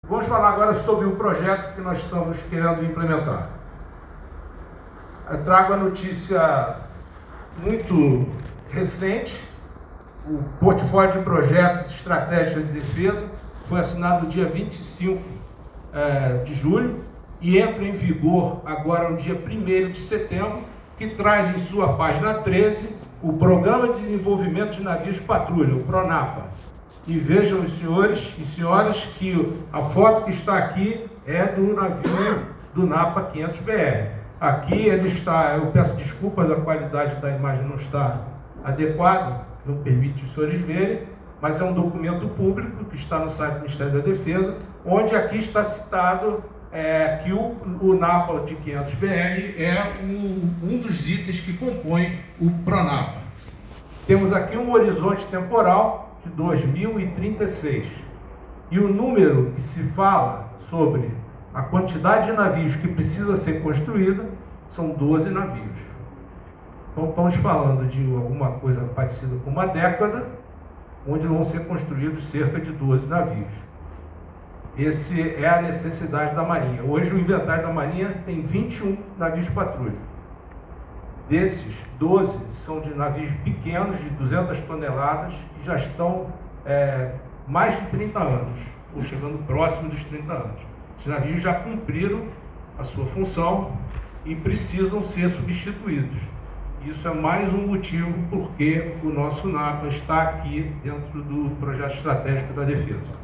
Vamos falar agora sobre o projeto que nós estamos querendo implementar. Eu trago a notícia muito recente. O portfólio de projetos estratégicos de defesa foi assinado no dia 25 de julho e entra em vigor agora no dia 1º de setembro, que traz em sua página 13 o Programa de Desenvolvimento de Navios Patrulha, o PRONAPA. E vejam os senhores e senhoras que a foto que está aqui é do navio do NAPA 500BR. Aqui ele está, eu peço desculpas, a qualidade da imagem não está adequada, não permite os senhores verem, mas é um documento público que está no site do Ministério da Defesa, onde aqui está citado que o NAPA de 500BR é um dos itens que compõem o PRONAPA. Temos aqui um horizonte temporal de 2036. E o número que se fala sobre a quantidade de navios que precisa ser construída são 12 navios. Então estamos falando de alguma coisa parecida com uma década, onde vão ser construídos cerca de 12 navios. Essa é a necessidade da Marinha. Hoje o inventário da Marinha tem 21 navios patrulha. Desses, 12 são de navios pequenos, de 200 toneladas, que já estão mais de 30 anos, ou chegando próximo dos 30 anos. Esses navios já cumpriram a sua função e precisam ser substituídos. Isso é mais um motivo porque o nosso NAPA está aqui dentro do projeto estratégico da defesa.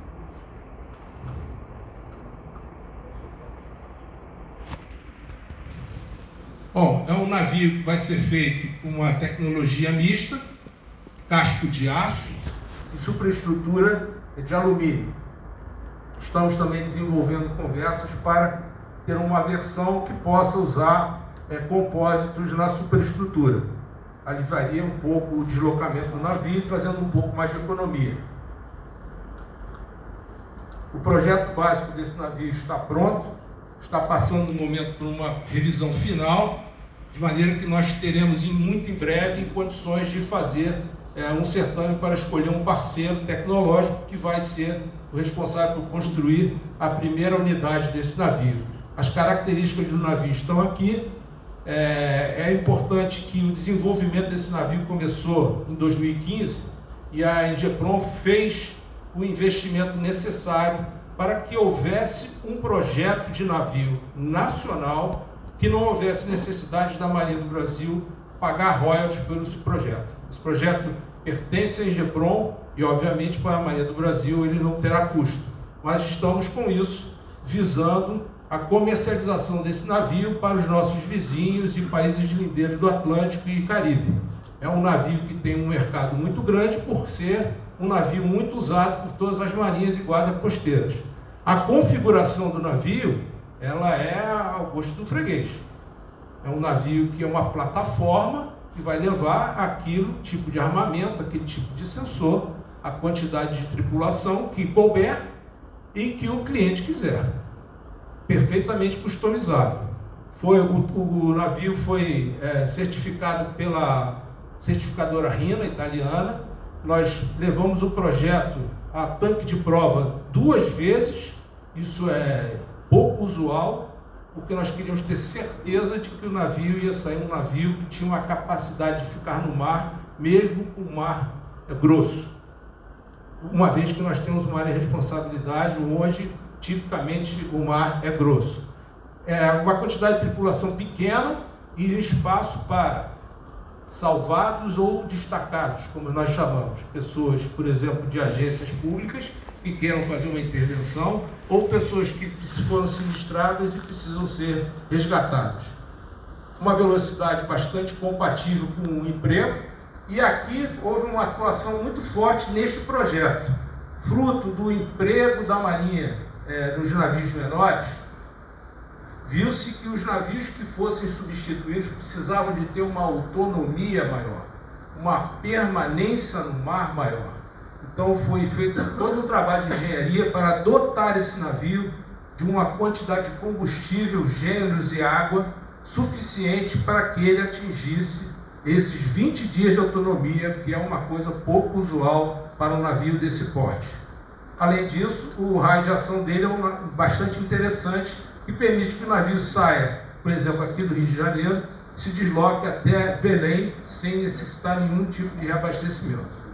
Bom, é um navio que vai ser feito com uma tecnologia mista, casco de aço e superestrutura de alumínio. Estamos também desenvolvendo conversas para ter uma versão que possa usar compósitos na superestrutura. Aliviaria um pouco o deslocamento do navio, trazendo um pouco mais de economia. O projeto básico desse navio está pronto, está passando no momento por uma revisão final, de maneira que nós teremos muito em breve condições de fazer um certame para escolher um parceiro tecnológico que vai ser o responsável por construir a primeira unidade desse navio. As características do navio estão aqui. É importante que o desenvolvimento desse navio começou em 2015 e a Ingeprom fez o investimento necessário para que houvesse um projeto de navio nacional, que não houvesse necessidade da Marinha do Brasil pagar royalties pelo esse projeto. Esse projeto pertence à Ingeprom e, obviamente, para a Marinha do Brasil ele não terá custo. Mas estamos com isso visando a comercialização desse navio para os nossos vizinhos e países lindeiros do Atlântico e Caribe. É um navio que tem um mercado muito grande por ser um navio muito usado por todas as marinhas e guardas costeiras. A configuração do navio, ela é ao gosto do freguês. É um navio que é uma plataforma que vai levar aquele tipo de armamento, aquele tipo de sensor, a quantidade de tripulação que couber e que o cliente quiser. Perfeitamente customizado. O navio foi certificado pela certificadora RINA italiana. Nós levamos o projeto a tanque de prova 2 vezes. Isso é pouco usual, porque nós queríamos ter certeza de que o navio ia sair um navio que tinha uma capacidade de ficar no mar, mesmo com o mar grosso. Uma vez que nós temos uma área de responsabilidade onde, tipicamente, o mar é grosso. Uma quantidade de tripulação pequena e espaço para salvados ou destacados, como nós chamamos. Pessoas, por exemplo, de agências públicas que queiram fazer uma intervenção, ou pessoas que foram sinistradas e precisam ser resgatadas. Uma velocidade bastante compatível com o emprego, e aqui houve uma atuação muito forte neste projeto. Fruto do emprego da Marinha nos navios menores, viu-se que os navios que fossem substituídos precisavam de ter uma autonomia maior, uma permanência no mar maior. Então foi feito todo um trabalho de engenharia para dotar esse navio de uma quantidade de combustível, gêneros e água suficiente para que ele atingisse esses 20 dias de autonomia, que é uma coisa pouco usual para um navio desse porte. Além disso, o raio de ação dele é bastante interessante e permite que o navio saia, por exemplo, aqui do Rio de Janeiro, se desloque até Belém sem necessitar nenhum tipo de reabastecimento.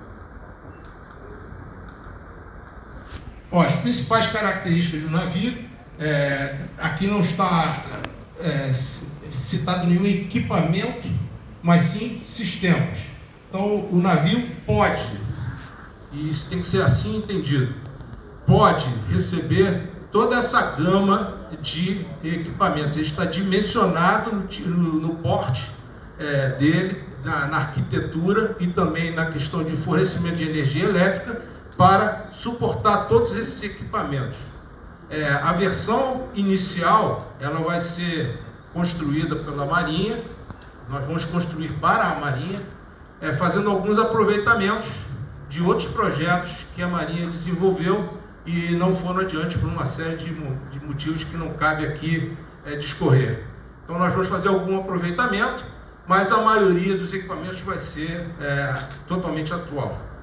Bom, as principais características do navio, aqui não está citado nenhum equipamento, mas sim sistemas. Então, o navio pode, e isso tem que ser assim entendido, pode receber toda essa gama de equipamentos. Ele está dimensionado no porte dele, na arquitetura e também na questão de fornecimento de energia elétrica para suportar todos esses equipamentos. A versão inicial ela vai ser construída pela Marinha, nós vamos construir para a Marinha, fazendo alguns aproveitamentos de outros projetos que a Marinha desenvolveu e não foram adiante por uma série de motivos que não cabe aqui discorrer. Então nós vamos fazer algum aproveitamento, mas a maioria dos equipamentos vai ser totalmente atual.